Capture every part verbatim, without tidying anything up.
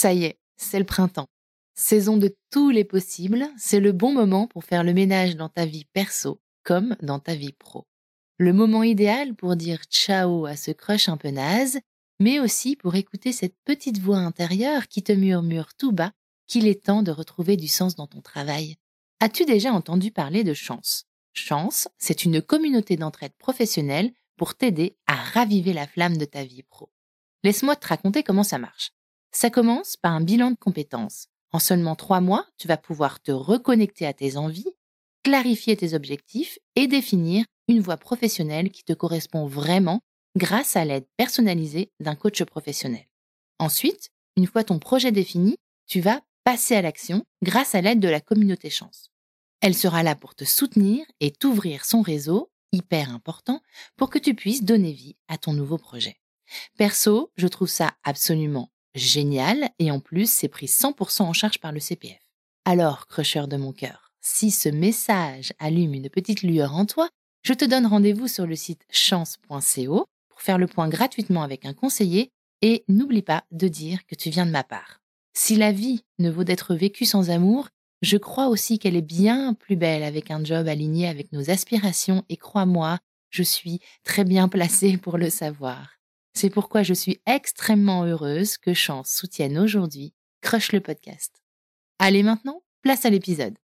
Ça y est, c'est le printemps. Saison de tous les possibles, c'est le bon moment pour faire le ménage dans ta vie perso comme dans ta vie pro. Le moment idéal pour dire ciao à ce crush un peu naze, mais aussi pour écouter cette petite voix intérieure qui te murmure tout bas qu'il est temps de retrouver du sens dans ton travail. As-tu déjà entendu parler de Chance ? Chance, c'est une communauté d'entraide professionnelle pour t'aider à raviver la flamme de ta vie pro. Laisse-moi te raconter comment ça marche. Ça commence par un bilan de compétences. En seulement trois mois, tu vas pouvoir te reconnecter à tes envies, clarifier tes objectifs et définir une voie professionnelle qui te correspond vraiment grâce à l'aide personnalisée d'un coach professionnel. Ensuite, une fois ton projet défini, tu vas passer à l'action grâce à l'aide de la communauté Chance. Elle sera là pour te soutenir et t'ouvrir son réseau, hyper important, pour que tu puisses donner vie à ton nouveau projet. Perso, je trouve ça absolument génial et en plus, c'est pris cent pour cent en charge par le C P F. Alors, crusher de mon cœur, si ce message allume une petite lueur en toi, je te donne rendez-vous sur le site chance point co pour faire le point gratuitement avec un conseiller et n'oublie pas de dire que tu viens de ma part. Si la vie ne vaut d'être vécue sans amour, je crois aussi qu'elle est bien plus belle avec un job aligné avec nos aspirations et crois-moi, je suis très bien placée pour le savoir. C'est pourquoi je suis extrêmement heureuse que Chance soutienne aujourd'hui Crush le podcast. Allez maintenant, place à l'épisode.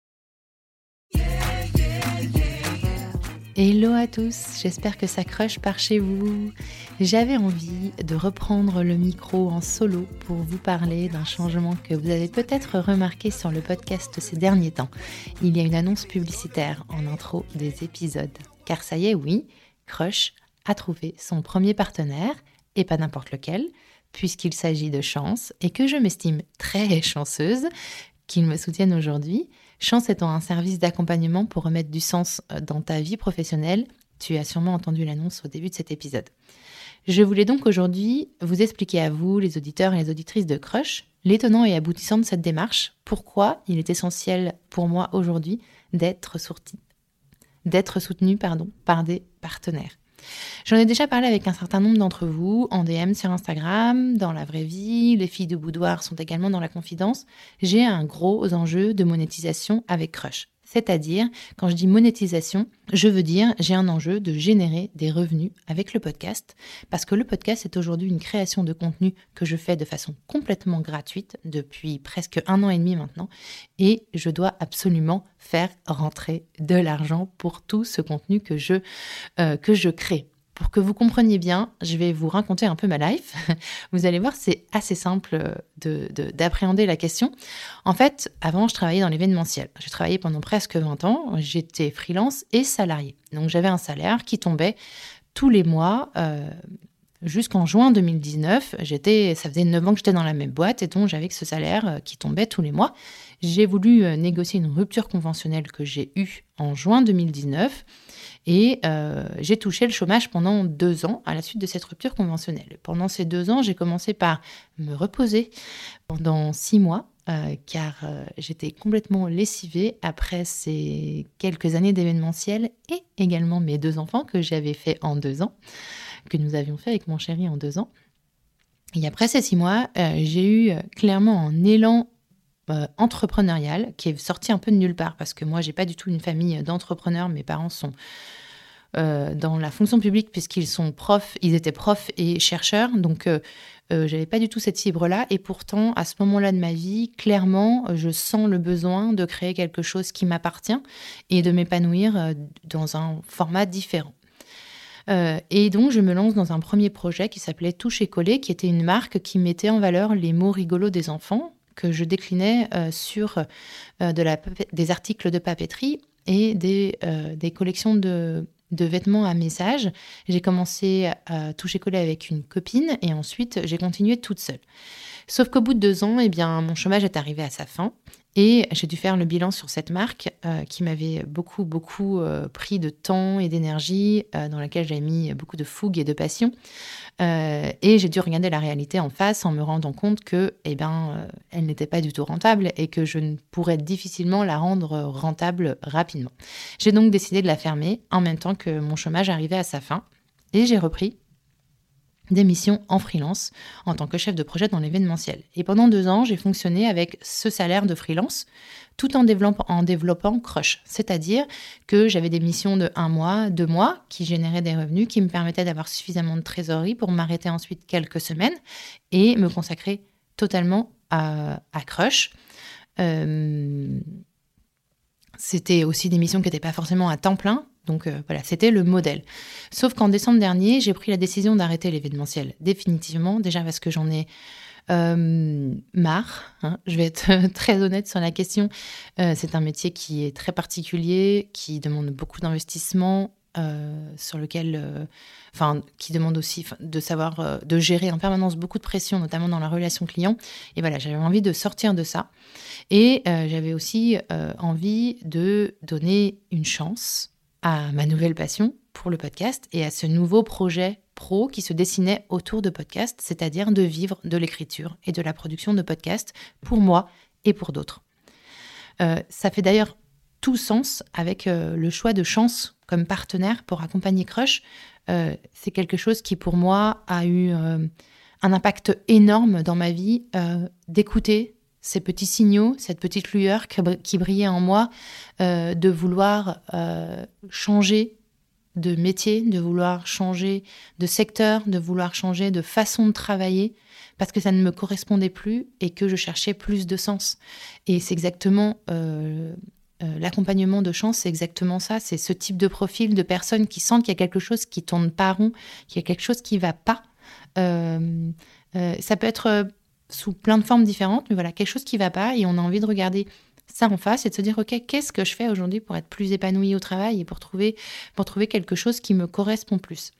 Hello à tous, j'espère que ça crush par chez vous. J'avais envie de reprendre le micro en solo pour vous parler d'un changement que vous avez peut-être remarqué sur le podcast ces derniers temps. Il y a une annonce publicitaire en intro des épisodes. Car ça y est, oui, Crush a trouvé son premier partenaire, et pas n'importe lequel, puisqu'il s'agit de Chance et que je m'estime très chanceuse qu'ils me soutiennent aujourd'hui. Chance étant un service d'accompagnement pour remettre du sens dans ta vie professionnelle. Tu as sûrement entendu l'annonce au début de cet épisode. Je voulais donc aujourd'hui vous expliquer à vous, les auditeurs et les auditrices de Crush, l'étonnant et aboutissant de cette démarche, pourquoi il est essentiel pour moi aujourd'hui d'être, sourti, d'être soutenu pardon, par des partenaires. J'en ai déjà parlé avec un certain nombre d'entre vous en D M sur Instagram, dans la vraie vie, les filles de boudoir sont également dans la confidence. J'ai un gros enjeu de monétisation avec Crush. C'est-à-dire, quand je dis monétisation, je veux dire j'ai un enjeu de générer des revenus avec le podcast, parce que le podcast est aujourd'hui une création de contenu que je fais de façon complètement gratuite depuis presque un an et demi maintenant, et je dois absolument faire rentrer de l'argent pour tout ce contenu que je, euh, que je crée. Pour que vous compreniez bien, je vais vous raconter un peu ma life. Vous allez voir, c'est assez simple de, de, d'appréhender la question. En fait, avant, je travaillais dans l'événementiel. J'ai travaillé pendant presque vingt ans. J'étais freelance et salarié. Donc, j'avais un salaire qui tombait tous les mois euh, jusqu'en juin deux mille dix-neuf. J'étais, ça faisait neuf ans que j'étais dans la même boîte et donc j'avais que ce salaire qui tombait tous les mois. J'ai voulu négocier une rupture conventionnelle que j'ai eue en juin deux mille dix-neuf. Et euh, j'ai touché le chômage pendant deux ans à la suite de cette rupture conventionnelle. Pendant ces deux ans, j'ai commencé par me reposer pendant six mois, euh, car euh, j'étais complètement lessivée après ces quelques années d'événementiel et également mes deux enfants que j'avais fait en deux ans, que nous avions fait avec mon chéri en deux ans. Et après ces six mois, euh, j'ai eu euh, clairement un élan Euh, entrepreneurial qui est sorti un peu de nulle part parce que moi j'ai pas du tout une famille d'entrepreneurs. Mes parents sont euh, dans la fonction publique puisqu'ils sont profs, ils étaient profs et chercheurs, donc euh, euh, j'avais pas du tout cette fibre là et pourtant à ce moment-là de ma vie clairement je sens le besoin de créer quelque chose qui m'appartient et de m'épanouir euh, dans un format différent. Euh, et donc, je me lance dans un premier projet qui s'appelait Toucher Coller, qui était une marque qui mettait en valeur les mots rigolos des enfants que je déclinais euh, sur euh, de la, des articles de papeterie et des, euh, des collections de, de vêtements à messages. J'ai commencé à toucher coller avec une copine et ensuite j'ai continué toute seule. Sauf qu'au bout de deux ans, eh bien, mon chômage est arrivé à sa fin et j'ai dû faire le bilan sur cette marque euh, qui m'avait beaucoup, beaucoup euh, pris de temps et d'énergie, euh, dans laquelle j'avais mis beaucoup de fougue et de passion. Euh, et j'ai dû regarder la réalité en face en me rendant compte que, eh ben, euh, elle n'était pas du tout rentable et que je ne pourrais difficilement la rendre rentable rapidement. J'ai donc décidé de la fermer en même temps que mon chômage arrivait à sa fin et j'ai repris des missions en freelance en tant que chef de projet dans l'événementiel. Et pendant deux ans, j'ai fonctionné avec ce salaire de freelance tout en développant, en développant Crush. C'est-à-dire que j'avais des missions de un mois, deux mois qui généraient des revenus, qui me permettaient d'avoir suffisamment de trésorerie pour m'arrêter ensuite quelques semaines et me consacrer totalement à, à Crush. Euh, c'était aussi des missions qui n'étaient pas forcément à temps plein. Donc euh, voilà, c'était le modèle. Sauf qu'en décembre dernier, j'ai pris la décision d'arrêter l'événementiel, définitivement. Déjà parce que j'en ai euh, marre. Hein. Je vais être très honnête sur la question. Euh, c'est un métier qui est très particulier, qui demande beaucoup d'investissement, euh, sur lequel, euh, enfin, qui demande aussi de savoir, euh, de gérer en permanence beaucoup de pression, notamment dans la relation client. Et voilà, j'avais envie de sortir de ça. Et euh, j'avais aussi euh, envie de donner une chance à ma nouvelle passion pour le podcast et à ce nouveau projet pro qui se dessinait autour de podcast, c'est-à-dire de vivre de l'écriture et de la production de podcasts pour moi et pour d'autres. Euh, ça fait d'ailleurs tout sens avec euh, le choix de Chance comme partenaire pour accompagner Crush. Euh, c'est quelque chose qui pour moi a eu euh, un impact énorme dans ma vie, euh, d'écouter ces petits signaux, cette petite lueur qui brillait en moi, euh, de vouloir euh, changer de métier, de vouloir changer de secteur, de vouloir changer de façon de travailler, parce que ça ne me correspondait plus et que je cherchais plus de sens. Et c'est exactement euh, euh, l'accompagnement de Chance, c'est exactement ça, c'est ce type de profil de personnes qui sentent qu'il y a quelque chose qui tourne pas rond, qu'il y a quelque chose qui va pas. Euh, euh, ça peut être euh, sous plein de formes différentes, mais voilà, quelque chose qui ne va pas et on a envie de regarder ça en face et de se dire, ok, qu'est-ce que je fais aujourd'hui pour être plus épanouie au travail et pour trouver, pour trouver quelque chose qui me correspond plus.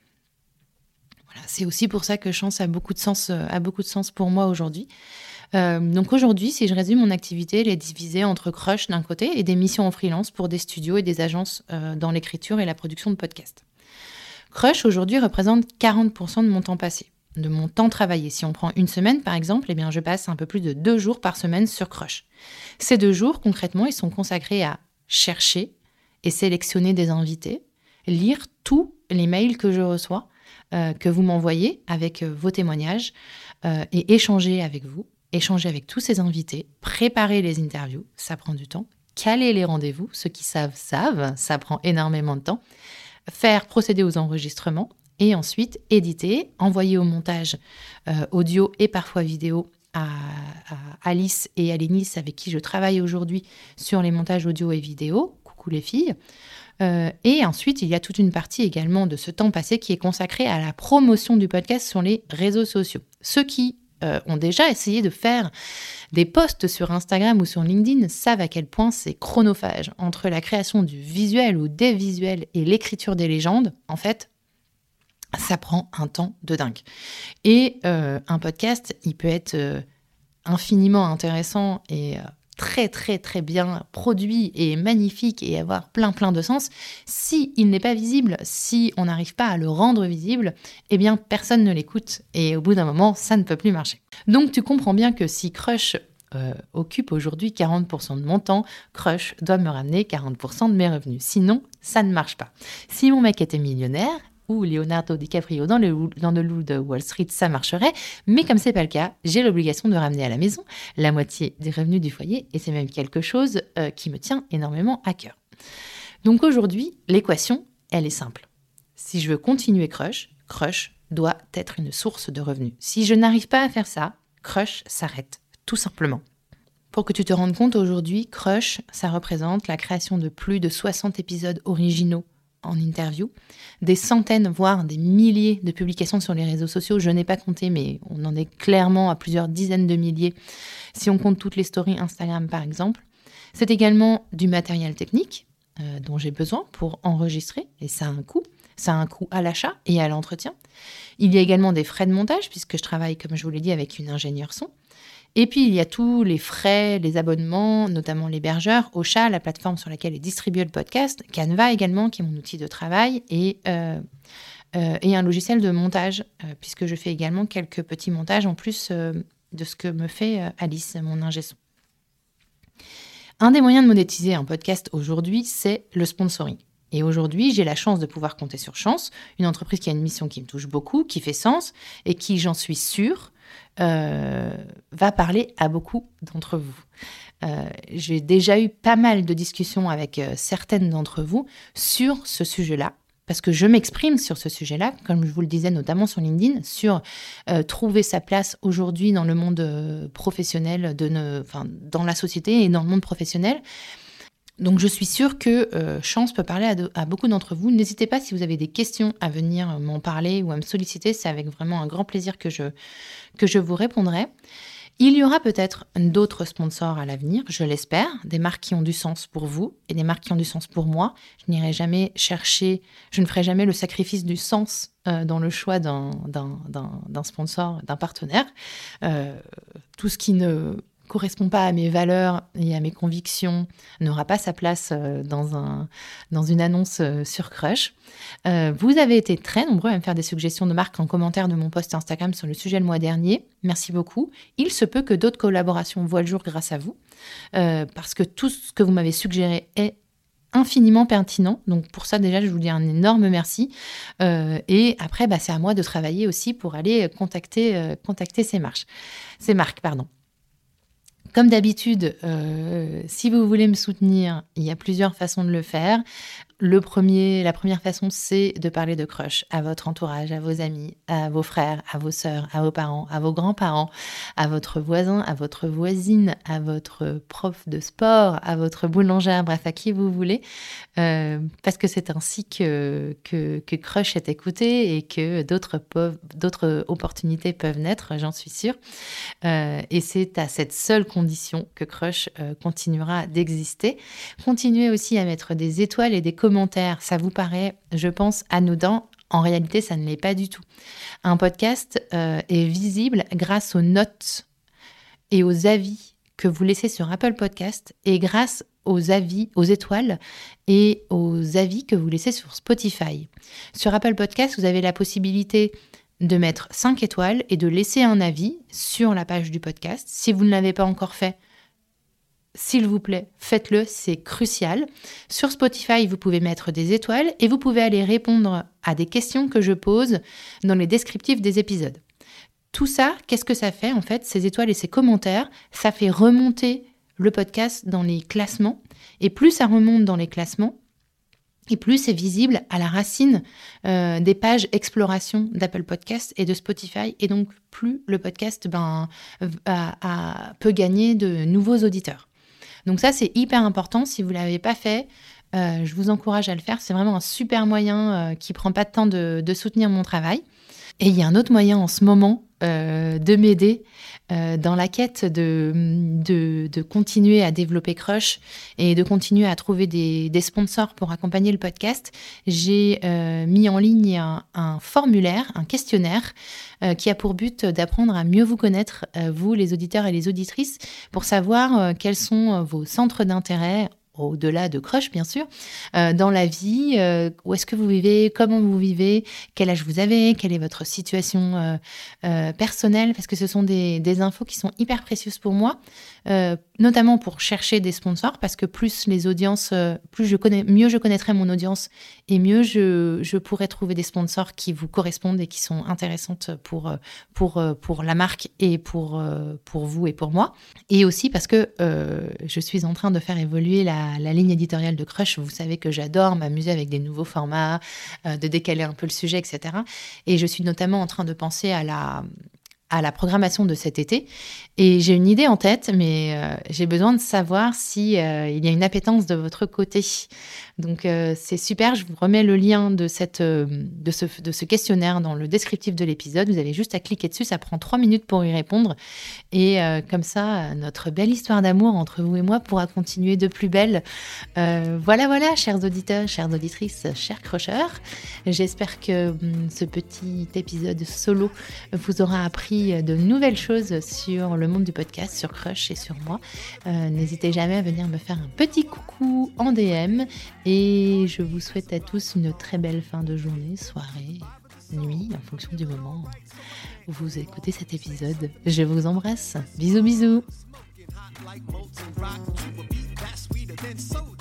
Voilà, c'est aussi pour ça que Chance a beaucoup de sens, a beaucoup de sens pour moi aujourd'hui. Euh, donc aujourd'hui, si je résume mon activité, elle est divisée entre Crush d'un côté et des missions en freelance pour des studios et des agences euh, dans l'écriture et la production de podcasts. Crush aujourd'hui représente quarante pour cent de mon temps passé, de mon temps travaillé. Si on prend une semaine, par exemple, eh bien, je passe un peu plus de deux jours par semaine sur Crush. Ces deux jours, concrètement, ils sont consacrés à chercher et sélectionner des invités, lire tous les mails que je reçois, euh, que vous m'envoyez avec euh, vos témoignages euh, et échanger avec vous, échanger avec tous ces invités, préparer les interviews, ça prend du temps, caler les rendez-vous, ceux qui savent, savent, ça prend énormément de temps, faire procéder aux enregistrements, et ensuite éditer, envoyer au montage euh, audio et parfois vidéo à, à Alice et à Lénis avec qui je travaille aujourd'hui sur les montages audio et vidéo. Coucou les filles. Euh, et ensuite, il y a toute une partie également de ce temps passé qui est consacrée à la promotion du podcast sur les réseaux sociaux. Ceux qui euh, ont déjà essayé de faire des posts sur Instagram ou sur LinkedIn savent à quel point c'est chronophage. Entre la création du visuel ou des visuels et l'écriture des légendes, en fait, ça prend un temps de dingue. Et euh, un podcast, il peut être euh, infiniment intéressant et euh, très, très, très bien produit et magnifique et avoir plein, plein de sens. Si il n'est pas visible, si on n'arrive pas à le rendre visible, eh bien, personne ne l'écoute. Et au bout d'un moment, ça ne peut plus marcher. Donc, tu comprends bien que si Crush euh, occupe aujourd'hui quarante pour cent de mon temps, Crush doit me ramener quarante pour cent de mes revenus. Sinon, ça ne marche pas. Si mon mec était millionnaire, ou Leonardo DiCaprio dans le, dans le loup de Wall Street, ça marcherait. Mais comme c'est pas le cas, j'ai l'obligation de ramener à la maison la moitié des revenus du foyer et c'est même quelque chose euh, qui me tient énormément à cœur. Donc aujourd'hui, l'équation, elle est simple. Si je veux continuer Crush, Crush doit être une source de revenus. Si je n'arrive pas à faire ça, Crush s'arrête, tout simplement. Pour que tu te rendes compte, aujourd'hui, Crush, ça représente la création de plus de soixante épisodes originaux en interview, des centaines, voire des milliers de publications sur les réseaux sociaux. Je n'ai pas compté, mais on en est clairement à plusieurs dizaines de milliers, si on compte toutes les stories Instagram, par exemple. C'est également du matériel technique euh, dont j'ai besoin pour enregistrer, et ça a un coût. Ça a un coût à l'achat et à l'entretien. Il y a également des frais de montage, puisque je travaille, comme je vous l'ai dit, avec une ingénieure son. Et puis, il y a tous les frais, les abonnements, notamment l'hébergeur, Ocha, la plateforme sur laquelle est distribué le podcast, Canva également, qui est mon outil de travail, et, euh, euh, et un logiciel de montage, euh, puisque je fais également quelques petits montages en plus euh, de ce que me fait euh, Alice, mon ingé son. Un des moyens de monétiser un podcast aujourd'hui, c'est le sponsoring. Et aujourd'hui, j'ai la chance de pouvoir compter sur Chance, une entreprise qui a une mission qui me touche beaucoup, qui fait sens et qui, j'en suis sûre, euh, va parler à beaucoup d'entre vous. Euh, j'ai déjà eu pas mal de discussions avec euh, certaines d'entre vous sur ce sujet-là, parce que je m'exprime sur ce sujet-là, comme je vous le disais notamment sur LinkedIn, sur euh, trouver sa place aujourd'hui dans le monde euh, professionnel, de ne, enfin, dans la société et dans le monde professionnel. Donc, je suis sûre que euh, Chance peut parler à, de, à beaucoup d'entre vous. N'hésitez pas si vous avez des questions à venir m'en parler ou à me solliciter. C'est avec vraiment un grand plaisir que je, que je vous répondrai. Il y aura peut-être d'autres sponsors à l'avenir, je l'espère, des marques qui ont du sens pour vous et des marques qui ont du sens pour moi. Je n'irai jamais chercher, je ne ferai jamais le sacrifice du sens euh, dans le choix d'un, d'un, d'un, d'un sponsor, d'un partenaire. Euh, tout ce qui ne correspond pas à mes valeurs et à mes convictions n'aura pas sa place euh, dans, un, dans une annonce euh, sur Crush. Euh, vous avez été très nombreux à me faire des suggestions de marques en commentaire de mon post Instagram sur le sujet le mois dernier. Merci beaucoup. Il se peut que d'autres collaborations voient le jour grâce à vous, euh, parce que tout ce que vous m'avez suggéré est infiniment pertinent. Donc pour ça, déjà, je vous dis un énorme merci. Euh, et après, bah, c'est à moi de travailler aussi pour aller contacter, euh, contacter ces marques. Ces marques, pardon. Comme d'habitude, euh, si vous voulez me soutenir, il y a plusieurs façons de le faire. Le premier, la première façon, c'est de parler de Crush à votre entourage, à vos amis, à vos frères, à vos sœurs, à vos parents, à vos grands-parents, à votre voisin, à votre voisine, à votre prof de sport, à votre boulangère, bref, à qui vous voulez. Euh, parce que c'est ainsi que, que, que Crush est écouté et que d'autres, peuvent, d'autres opportunités peuvent naître, j'en suis sûre. Euh, et c'est à cette seule condition que Crush euh, continuera d'exister. Continuez aussi à mettre des étoiles et des commentaires. Ça vous paraît, je pense, anodin. En réalité, ça ne l'est pas du tout. Un podcast euh, est visible grâce aux notes et aux avis que vous laissez sur Apple Podcast et grâce aux avis, aux étoiles et aux avis que vous laissez sur Spotify. Sur Apple Podcast, vous avez la possibilité de mettre cinq étoiles et de laisser un avis sur la page du podcast. Si vous ne l'avez pas encore fait, s'il vous plaît, faites-le, c'est crucial. Sur Spotify, vous pouvez mettre des étoiles et vous pouvez aller répondre à des questions que je pose dans les descriptifs des épisodes. Tout ça, qu'est-ce que ça fait en fait? Ces étoiles et ces commentaires, ça fait remonter le podcast dans les classements. Et plus ça remonte dans les classements, et plus c'est visible à la racine euh, des pages exploration d'Apple Podcast et de Spotify. Et donc, plus le podcast ben, a, a, peut gagner de nouveaux auditeurs. Donc ça, c'est hyper important. Si vous ne l'avez pas fait, euh, je vous encourage à le faire. C'est vraiment un super moyen euh, qui ne prend pas de temps de, de soutenir mon travail. Et il y a un autre moyen en ce moment euh, de m'aider euh, dans la quête de, de, de continuer à développer Crush et de continuer à trouver des, des sponsors pour accompagner le podcast. J'ai euh, mis en ligne un, un formulaire, un questionnaire euh, qui a pour but d'apprendre à mieux vous connaître, euh, vous les auditeurs et les auditrices, pour savoir euh, quels sont vos centres d'intérêt au-delà de Crush, bien sûr, euh, dans la vie, euh, où est-ce que vous vivez, comment vous vivez, quel âge vous avez, quelle est votre situation euh, euh, personnelle, parce que ce sont des, des infos qui sont hyper précieuses pour moi, euh, notamment pour chercher des sponsors, parce que plus les audiences, euh, plus je connais, mieux je connaîtrai mon audience, et mieux je, je pourrai trouver des sponsors qui vous correspondent et qui sont intéressantes pour, pour, pour la marque et pour, pour vous et pour moi. Et aussi parce que euh, je suis en train de faire évoluer la la ligne éditoriale de Crush. Vous savez que j'adore m'amuser avec des nouveaux formats, euh, de décaler un peu le sujet, et cetera. Et je suis notamment en train de penser à la, à la programmation de cet été. Et j'ai une idée en tête, mais euh, j'ai besoin de savoir si euh, il y a une appétence de votre côté. Donc euh, c'est super, je vous remets le lien de, cette, euh, de, ce, de ce questionnaire dans le descriptif de l'épisode. Vous avez juste à cliquer dessus, ça prend trois minutes pour y répondre. Et euh, comme ça, notre belle histoire d'amour entre vous et moi pourra continuer de plus belle. Euh, voilà, voilà, chers auditeurs, chères auditrices, chers crocheurs. J'espère que hum, ce petit épisode solo vous aura appris de nouvelles choses sur le monde du podcast, sur Crush et sur moi. Euh, n'hésitez jamais à venir me faire un petit coucou en D M. Et je vous souhaite à tous une très belle fin de journée, soirée, nuit, en fonction du moment où vous écoutez cet épisode. Je vous embrasse. Bisous, bisous.